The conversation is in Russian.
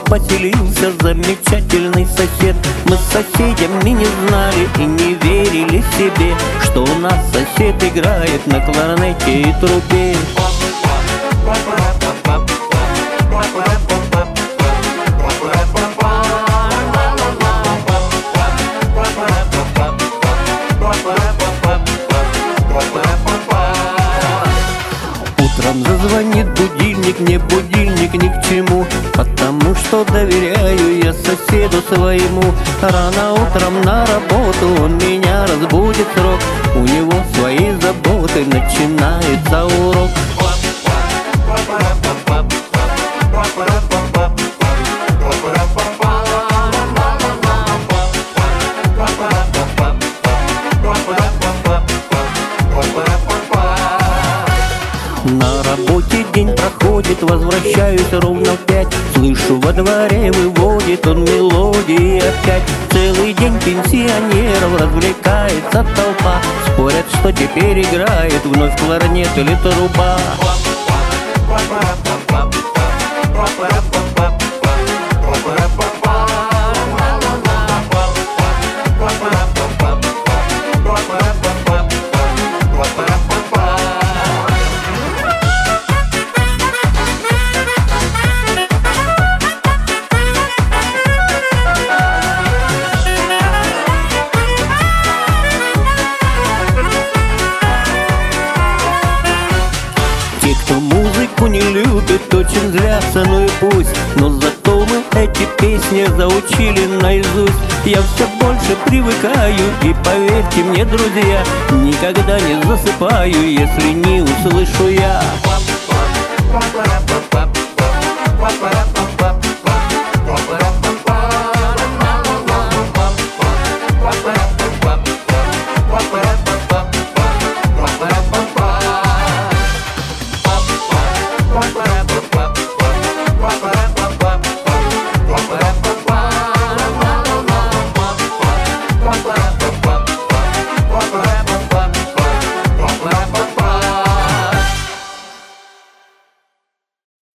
поселился замечательный сосед. Мы с соседями не знали и не верили себе, что у нас сосед играет на кларнете и трубе. Утром зазвонит будильник, мне будильник ни к чему, потому что доверяю я соседу своему. Рано утром на работу он меня разбудит срок, у него свои заботы, начинается урок. На работе день проходит, возвращаюсь ровно в 5. Слышу, во дворе выводит он мелодии опять. Целый день пенсионеров развлекается толпа, спорят, что теперь играет вновь кларнет или труба. Те, кто музыку не любит, очень злятся, ну и пусть. Но зато мы эти песни заучили наизусть. Я все больше привыкаю, и поверьте мне, друзья, никогда не засыпаю, если не услышу я.